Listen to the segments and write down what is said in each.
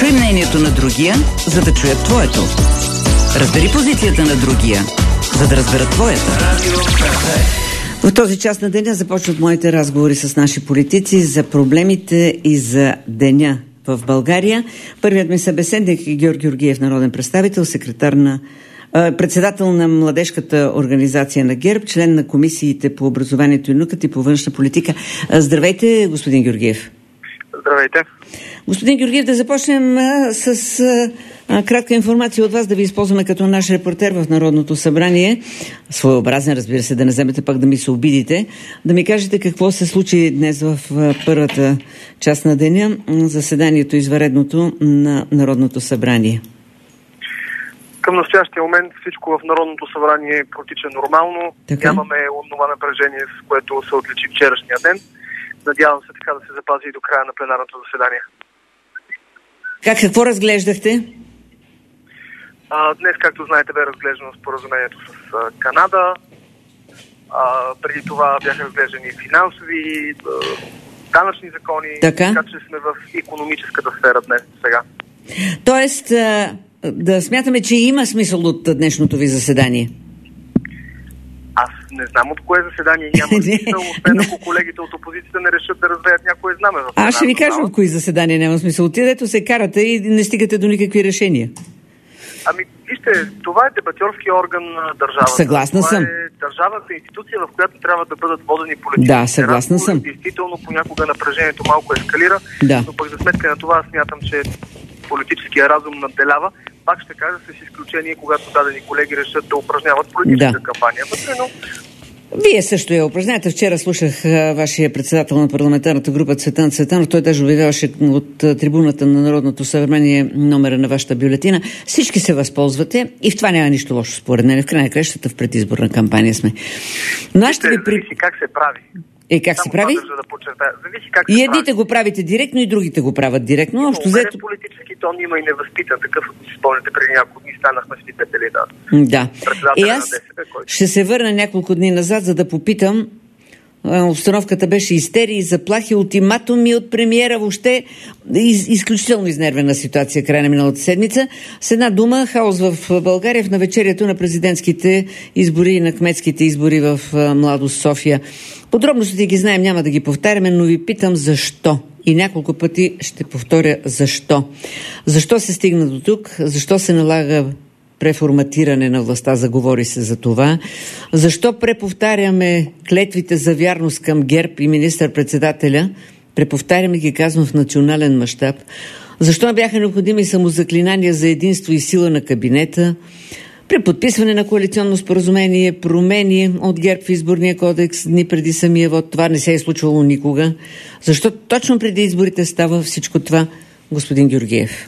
Чуй мнението на другия, за да чуят твоето. Разбери позицията на другия, за да разберат твоята. В този час на деня започват моите разговори с наши политици за проблемите и за деня в България. Първият ми събеседник е Георги Георгиев, народен представител, председател на младежката организация на ГЕРБ, член на комисиите по образованието и науката и по външна политика. Здравейте, господин Георгиев. Здравейте. Господин Георгиев, да започнем с кратка информация от вас, да ви използваме като наш репортер в Народното събрание. Своеобразен, разбира се, да не вземете пак да ми се обидите. Да ми кажете какво се случи днес в първата част на деня, заседанието извънредното на Народното събрание. Към настоящия момент всичко в Народното събрание протича нормално. Така? Нямаме това напрежение, с което се отличи вчерашния ден. Надявам се така да се запази и до края на пленарното заседание. Какво разглеждахте? Днес, както знаете, бе разглеждано споразумението с Канада. Преди това бяха разглеждани финансови, данъчни закони. Така че сме в икономическата сфера днес сега. Тоест, да смятаме, че има смисъл от днешното ви заседание? Аз не знам от кое заседание няма смисъл, освен ако колегите от опозицията не решат да развеят някое знаме. Аз ще ви кажа от кои заседания няма смисъл. Отидете се карате и не стигате до никакви решения. Вижте, това е дебатьорски орган на държавата. Съгласна съм. Това е държавната институция, в която трябва да бъдат водени политически. Да, съгласна съм. Действително, понякога напрежението малко ескалира, но пък за сметка на това аз смятам, че политическия разум надделява. Пак ще кажа, с изключение, когато дадени колеги решат да упражняват политическа кампания. Но... Вие също я упражнявате. Вчера слушах вашия председател на парламентарната група Цветан Цветанов. Той даже обявяваше от трибуната на Народното събрание номера на вашата бюлетина. Всички се възползвате и в това няма нищо лошо според мен. В край на кращата в предизборна кампания сме. Но аз ще ви зависи как се прави. Как се прави? И едните го правите директно, и другите го правят директно. Общо взето... политически тон има и невъзпитан такъв, ако си спомняте, преди няколко дни станахме свидетели. Да. И аз ще се върна няколко дни назад, за да попитам. Обстановката беше истерии, заплахи, ултиматуми от премиера, въобще изключително изнервена ситуация края на миналата седмица. С една дума, хаос в България в навечерието на президентските избори и на кметските избори в Младост, София. Подробностите ги знаем, няма да ги повтаряме, но ви питам защо. И няколко пъти ще повторя защо. Защо се стигна до тук? Защо се налага преформатиране на властта, заговори се за това? Защо преповтаряме клетвите за вярност към ГЕРБ и министър-председателя? Преповтаряме ги, казвам, в национален мащаб. Защо бяха необходими самозаклинания за единство и сила на кабинета? При подписване на коалиционно споразумение, промени от ГЕРБ в изборния кодекс дни преди самия вод. Това не се е случвало никога. Защо точно преди изборите става всичко това, господин Георгиев?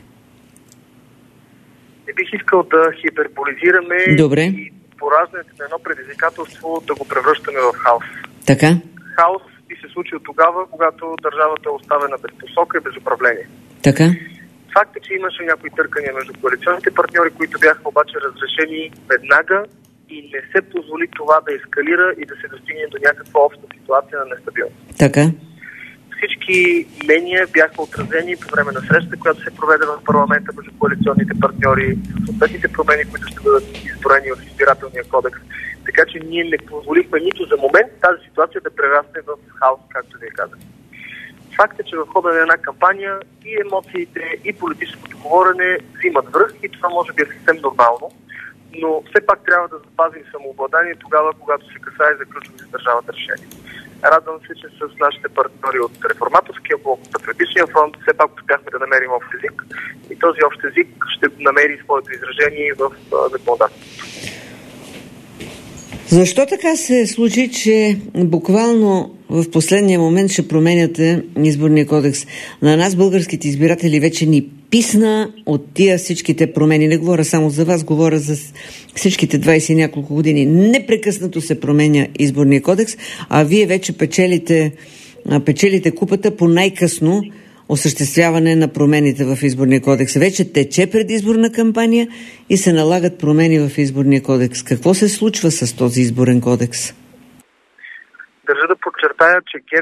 Не бих искал да хиперболизираме. Добре. И пораждането на едно предизвикателство да го превръщаме в хаос. Така? Хаос би се случил тогава, когато държавата е оставена без посока и без управление. Така? Факт е, че имаше някои търкания между коалиционните партньори, които бяха обаче разрешени веднага и не се позволи това да ескалира и да се достигне до някаква обща ситуация на нестабилност. Така. Всички мнения бяха отразени по време на срещата, която се проведе в парламента между коалиционните партньори, съответните промени, които ще бъдат изброени в избирателния кодекс. Така че ние не позволихме нито за момент тази ситуация да прерасне в хаос, както вие казахте. Факт е, че в хода на една кампания и емоциите, и политическото говорене взимат връх и това може би е съвсем нормално, но все пак трябва да запазим самообладание тогава, когато се касае за ключови за държавата решения. Радвам се, че с нашите партньори от Реформаторския блок, Патриотичния фронт, все пак успяхме да намерим общ език и този общ език ще намери своето изражение в законодателството. Защо така се случи, че буквално в последния момент ще променяте изборния кодекс? На нас, българските избиратели, вече ни писна от тия всичките промени. Не говоря само за вас, говоря за всичките 20 и няколко години. Непрекъснато се променя изборния кодекс, а вие вече печелите купата по най-късно осъществяване на промените в изборния кодекс. Вече тече предизборна кампания и се налагат промени в изборния кодекс. Какво се случва с този изборен кодекс? Държа да подчертая, че ГЕРБ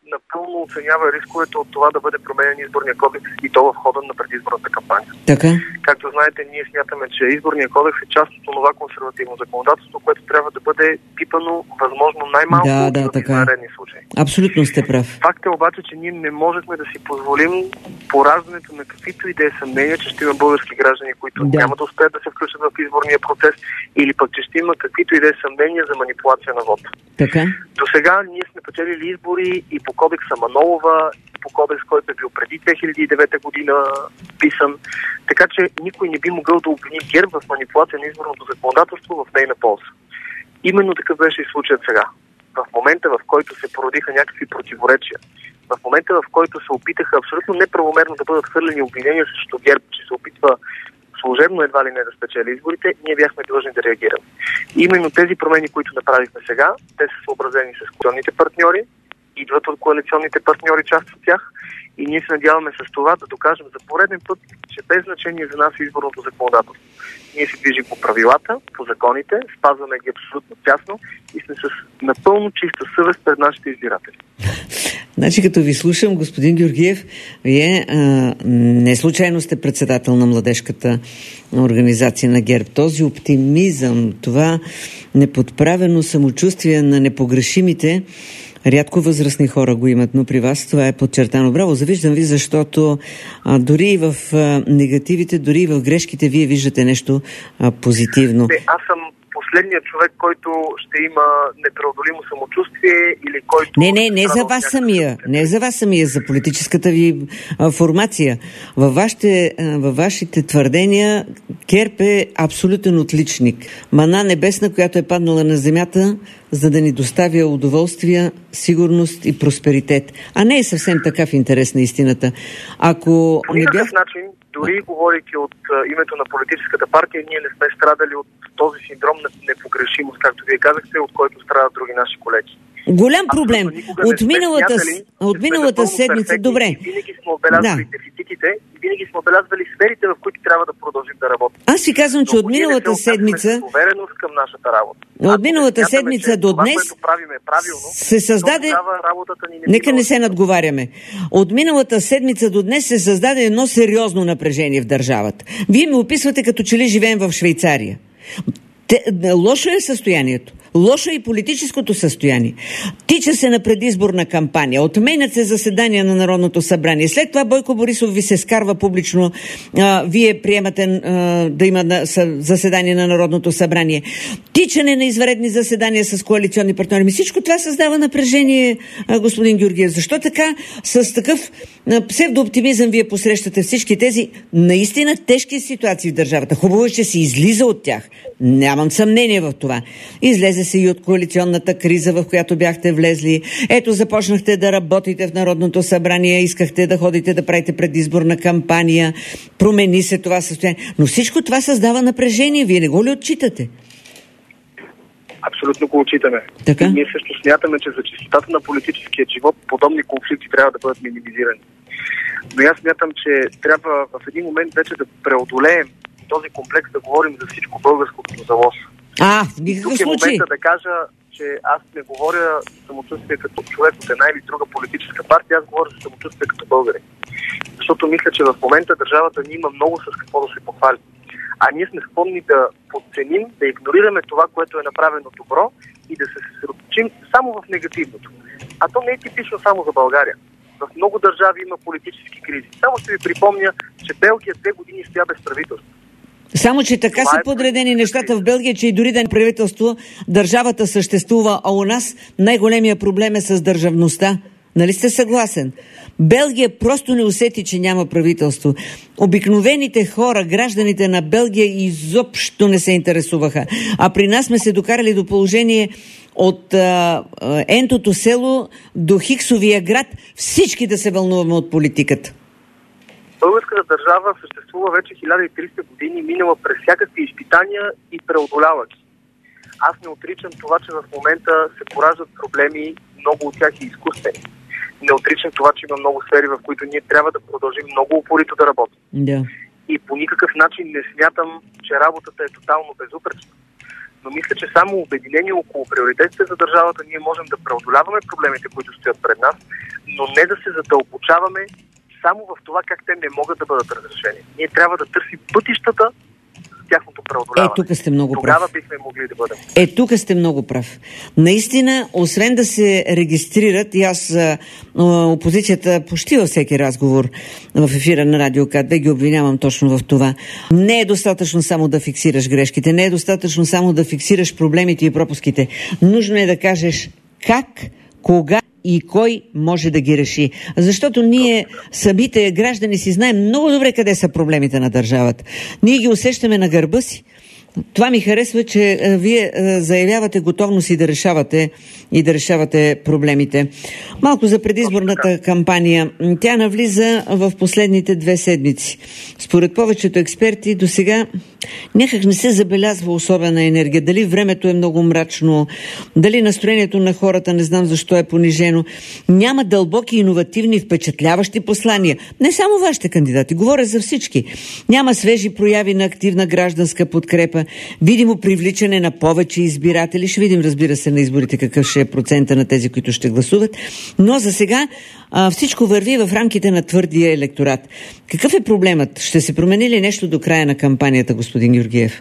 напълно оценява рисковете от това да бъде променен изборния кодекс и то в хода на предизборната кампания. Така? Както знаете, ние смятаме, че изборния кодекс е част от това консервативно законодателство, което трябва да бъде пипано възможно най-малко в извънредни случаи. Абсолютно сте прав. Факт е обаче, че ние не можехме да си позволим пораждането на каквито и да е съмнения, че ще има български граждани, които няма да успеят да се включат в изборния процес, или пък че ще има каквито и да е съмнения за манипулация на вода. Така? До сега ние сме печелили избори и по кодекса Манолова, и по кодекс, който е бил преди 2009 година писан, така че никой не би могъл да обвини ГЕРБ в манипулация на изборното законодателство в нейна полза. Именно такъв беше и случаят сега. В момента, в който се породиха някакви противоречия, в момента, в който се опитаха абсолютно неправомерно да бъдат хвърлени обвинения срещу ГЕРБ, че се опитва служебно едва ли не да спечели изборите, ние бяхме длъжни да реагираме. И именно тези промени, които направихме сега, те са съобразени с коалиционните партньори, идват от коалиционните партньори, част от тях, и ние се надяваме с това да докажем за пореден път, че без значение за нас е изборното законодателство. Ние се движим по правилата, по законите, спазваме ги абсолютно тясно и сме с напълно чиста съвест пред нашите избиратели. Значи, като ви слушам, господин Георгиев, вие не случайно сте председател на младежката организация на ГЕРБ. Този оптимизъм, това неподправено самочувствие на непогрешимите, рядко възрастни хора го имат, но при вас това е подчертано. Браво, завиждам ви, защото дори и в негативите, дори и в грешките вие виждате нещо позитивно. Аз съм последният човек, който ще има непреодолимо самочувствие или който... Не за вас самия. Не за вас самия, за политическата ви формация. Във вашите твърдения ГЕРБ е абсолютен отличник. Мана небесна, която е паднала на земята, за да ни доставя удоволствие, сигурност и просперитет. А не е съвсем така в интерес на истината. Ако по никакъв начин, дори говорейки от името на политическата партия, ние не сме страдали от този синдром на непогрешимост, както вие казахте, от който страдат други наши колеги. Голям проблем. От миналата седмица, добре. Винаги сме отбелязвали дефицитите и винаги сме отбелязвали сферите, в които трябва да продължим да работим. Аз ви казвам, че от миналата седмица... увереност към нашата работа. От миналата седмица до днес се създаде... Нека не се надговаряме. От миналата седмица до днес се създаде едно сериозно напрежение в държавата. Вие ме описвате като че ли живеем в Швейцария. Лошо е състоянието. Лошо е и политическото състояние. Тича се на предизборна кампания. Отменят се заседания на Народното събрание. След това Бойко Борисов ви се скарва публично. Вие приемате да има заседание на Народното събрание. Тичане на извънредни заседания с коалиционни партньори. Всичко това създава напрежение, господин Георгиев. Защо така с такъв псевдооптимизъм вие посрещате всички тези наистина тежки ситуации в държавата? Хубаво е, че се излиза от тях. Нямам съмнение в това. Излезе се и от коалиционната криза, в която бяхте влезли. Ето, започнахте да работите в Народното събрание, искахте да ходите да правите предизборна кампания, промени се това състояние. Но всичко това създава напрежение. Вие не го ли отчитате? Абсолютно го отчитаме. Така? Ние също смятаме, че за чистотата на политическия живот подобни конфликти трябва да бъдат минимизирани. Но аз смятам, че трябва в един момент вече да преодолеем този комплекс, да говорим за всичко българско като за лошо. В никакъв случай. Тук е момента да кажа, че аз не говоря за самочувствие като човек от една или друга политическа партия, аз говоря за самочувствие като българин. Защото мисля, че в момента държавата ни има много с какво да се похвали. А ние сме склонни да подценим, да игнорираме това, което е направено добро и да се съсредоточим само в негативното. А то не е типично само за България. В много държави има политически кризи. Само ще ви припомня, че Белгия 2 години стоя без правителство. Само, че така са подредени нещата в Белгия, че и дори да не правителство, държавата съществува, а у нас най-големия проблем е с държавността. Нали сте съгласен? Белгия просто не усети, че няма правителство. Обикновените хора, гражданите на Белгия изобщо не се интересуваха. А при нас сме се докарали до положение от Ентото село до Хиксовия град, всички да се вълнуваме от политиката. Българската държава съществува вече 1300 години, минала през всякакви изпитания и преодолява ги. Аз не отричам това, че в момента се пораждат проблеми, много от тях и изкуствени. Не отричам това, че има много сфери, в които ние трябва да продължим много упорито да работим. Да. И по никакъв начин не смятам, че работата е тотално безупречна. но мисля, че само обединение около приоритетите за държавата ние можем да преодоляваме проблемите, които стоят пред нас, но не да се задълбочаваме само в това как те не могат да бъдат разрешени. Ние трябва да търсим пътищата за тяхното преодоляване. Тук сте много прав. Тогава бихме могли да бъдем. Тук сте много прав. Наистина, освен да се регистрират, и аз опозицията почти във всеки разговор в ефира на Радио К2 ги обвинявам точно в това. Не е достатъчно само да фиксираш грешките, не е достатъчно само да фиксираш проблемите и пропуските. Нужно е да кажеш как, кога и кой може да ги реши. Защото ние, самите граждани, си знаем много добре къде са проблемите на държавата. Ние ги усещаме на гърба си. Това ми харесва, че вие заявявате готовност и да решавате проблемите. Малко за предизборната кампания. Тя навлиза в последните 2 седмици. Според повечето експерти до сега някак не се забелязва особена енергия. Дали времето е много мрачно, дали настроението на хората, не знам защо е понижено. Няма дълбоки, иновативни, впечатляващи послания. Не само вашите кандидати, говоря за всички. Няма свежи прояви на активна гражданска подкрепа, видимо привличане на повече избиратели. Ще видим, разбира се, на изборите какъв ще е процента на тези, които ще гласуват. Но за сега всичко върви в рамките на твърдия електорат. Какъв е проблемът? Ще се промени ли нещо до края на кампанията, господин Георгиев?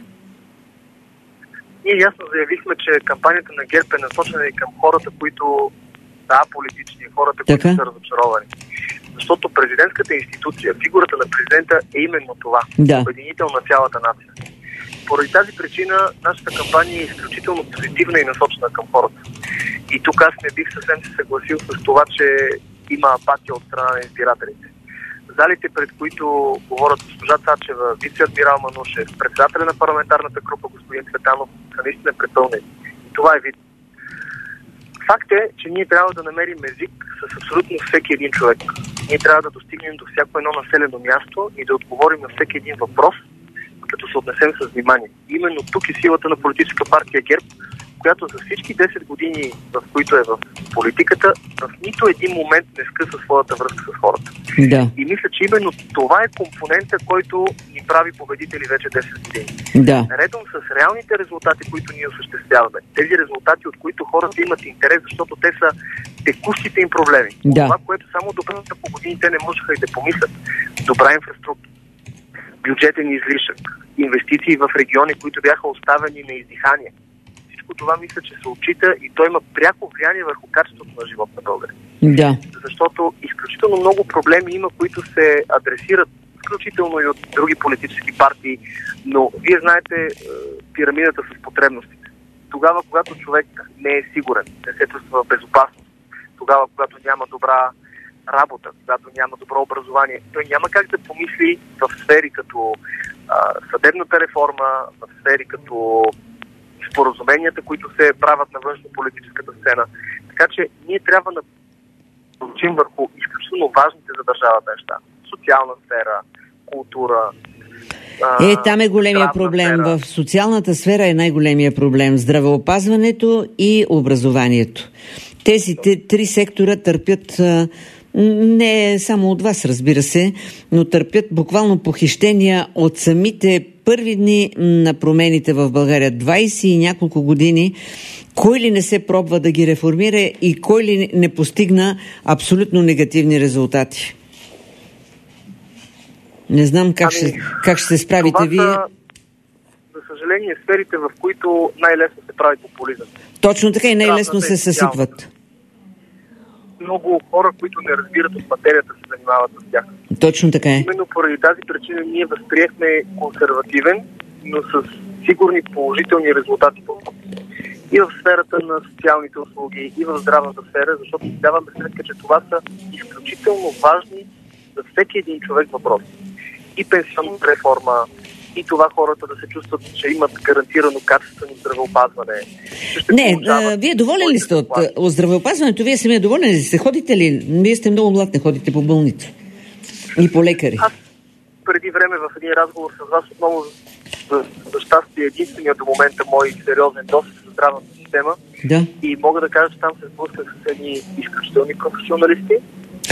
Ние ясно заявихме, че кампанията на ГЕРБ е насочена и към хората, които са аполитични, хората, които са разочаровани. Защото президентската институция, фигурата на президента е именно това. Обединител на цялата нация. Поради тази причина нашата кампания е изключително позитивна и насочена към хората. И тук аз не бих съвсем се съгласил с това, че има апатия от страна на избирателите. Залите, пред които говорят госпожа Цачева, вице-адмирал Манушев, председателя на парламентарната група господин Цветанов, са наистина препълнени. И това е видно. Факт е, че ние трябва да намерим език с абсолютно всеки един човек. Ние трябва да достигнем до всяко едно населено място и да отговорим на всеки един въпрос, като се отнесем с внимание. Именно тук е силата на политическа партия ГЕРБ, която за всички 10 години, в които е в политиката, в нито един момент не скъса своята връзка с хората. Да. И мисля, че именно това е компонента, който ни прави победители вече 10 години. Да. Редом с реалните резултати, които ние осъществяваме. Тези резултати, от които хората имат интерес, защото те са текущите им проблеми. Да. Това, което само до по години те не можеха и да помислят. Добра инфраструктура, бюджетен излишък, инвестиции в региони, които бяха оставени на издихание. Всичко това мисля, че се отчита и то има пряко влияние върху качеството на живот на България. Да. Защото изключително много проблеми има, които се адресират, включително и от други политически партии, но вие знаете пирамидата с потребностите. Тогава, когато човек не е сигурен, не се чувства безопасност, тогава, когато няма добра работа, когато няма добро образование, той няма как да помисли в сфери като съдебната реформа, в сфери като споразуменията, които се правят на външно-политическата сцена. Така че ние трябва да получим върху изключително важните за държавата неща. Социална сфера, култура. Там е големия проблем. Сфера. В социалната сфера е най-големия проблем. Здравеопазването и образованието. Тези 3 сектора търпят не само от вас, разбира се, но търпят буквално похищения от самите първи дни на промените в България. 20 и няколко години. Кой ли не се пробва да ги реформира и кой ли не постигна абсолютно негативни резултати? Не знам как ще се справите вие. За съжаление, сферите, в които най-лесно се прави популизъм. Точно така и най-лесно се съсипват. Много хора, които не разбират от материята, се занимават с тях. Точно така е. Именно поради тази причина ние възприехме консервативен, но с сигурни положителни резултати и в сферата на социалните услуги, и в здравната сфера, защото си даваме сметка, че това са изключително важни за всеки един човек въпроси. И пенсионната реформа, и това хората да се чувстват, че имат гарантирано качествено здравеопазване. Вие доволен ли сте от здравеопазването? Вие самия доволен ли сте? Ходите ли? Вие сте много млад, не ходите по болница и по лекари. Аз преди време в един разговор с вас отново за щастие единствения до момента мой сериозен досег за здравната система. Да. И мога да кажа, че там се сблъсках с едни изключителни професионалисти.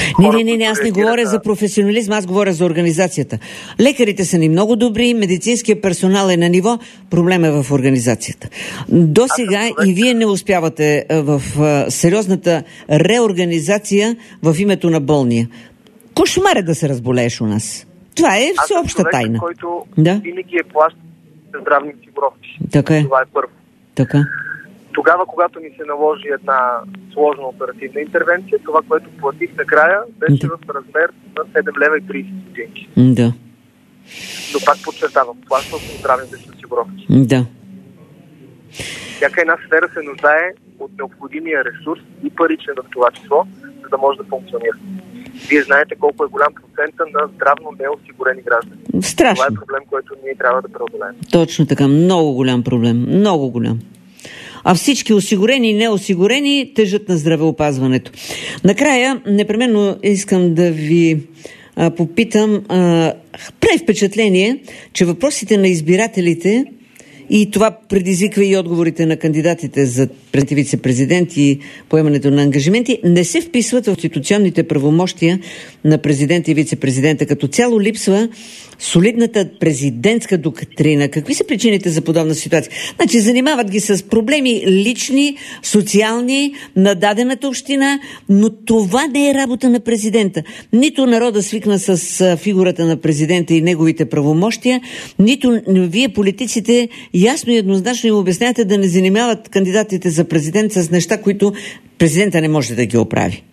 Не, аз не говоря за професионализм, аз говоря за организацията. Лекарите са ни много добри, медицинският персонал е на ниво, проблем е в организацията. До сега и вие не успявате в сериозната реорганизация в името на болния. Кошмар е да се разболееш у нас. Това е всеобща тайна. Който винаги е плащан здравни осигуровки. Така е. Това е първо. Така. Тогава, когато ми се наложи една сложна оперативна интервенция, това, което платих накрая, беше в размер на 7 лева и 30 стотинки. Да. Но пак подчертавам, плащам с здравните си осигуровки. Да. Всяка една сфера се нуждае от необходимия ресурс и паричен в това число, за да може да функционира. Вие знаете колко е голям процента на здравно неосигурени граждани. Страшно. Това е проблем, който ние трябва да преодолеем. Точно така. Много голям проблем. Много голям. А всички осигурени и неосигурени тежат на здравеопазването. Накрая, непременно искам да ви попитам, прави впечатление, че въпросите на избирателите, и това предизвиква и отговорите на кандидатите за вице-президент и поемането на ангажименти, не се вписват в конституционните правомощия на президента и вице-президента. Като цяло липсва солидната президентска доктрина. Какви са причините за подобна ситуация? Значи, занимават ги с проблеми лични, социални, на дадената община, но това не е работа на президента. Нито народа свикна с фигурата на президента и неговите правомощия, нито вие, политиците, ясно и еднозначно им обяснявате да не занимават кандидатите за президент с неща, които президента не може да ги оправи.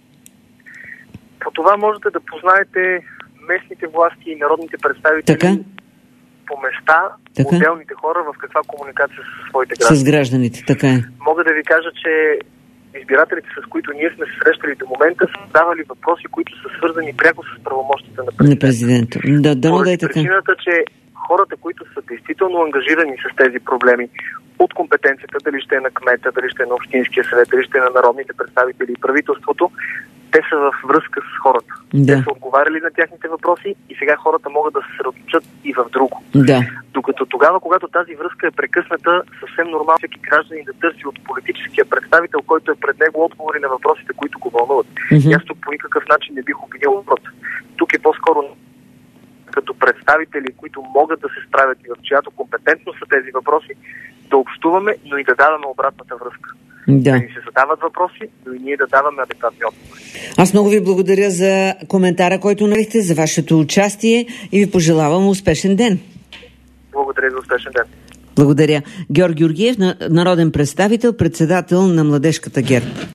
По това можете да познаете местните власти и народните представители по места, отделните хора в каква комуникация са със своите граждани. С гражданите, така е. Мога да ви кажа, че избирателите, с които ние сме се срещали до момента, са задавали въпроси, които са свързани пряко с правомощите на президента. Да е така. Причината, че хората, които са действително ангажирани с тези проблеми, от компетенцията, дали ще е на кмета, дали ще е на общинския съвет, дали ще е на народните представители и правителството, те са в връзка с хората. Те са отговаряли на тяхните въпроси и сега хората могат да се съсредоточат и в друго. Докато тогава, когато тази връзка е прекъсната, съвсем нормално всеки гражданин да търси от политическия представител, който е пред него, отговори на въпросите, които го вълнуват. И аз тук по никакъв начин не бих обвинил народ. Тук е по-скоро като представители, които могат да се справят и в чиято компетентност са тези въпроси, да общуваме, но и да даваме обратната връзка. Да ни се задават въпроси, но и ние да даваме адекватни отговори. Аз много ви благодаря за коментара, който направихте, за вашето участие и ви пожелавам успешен ден. Благодаря за успешен ден. Благодаря. Георг Георгиев, народен представител, председател на Младежката ГЕРБ.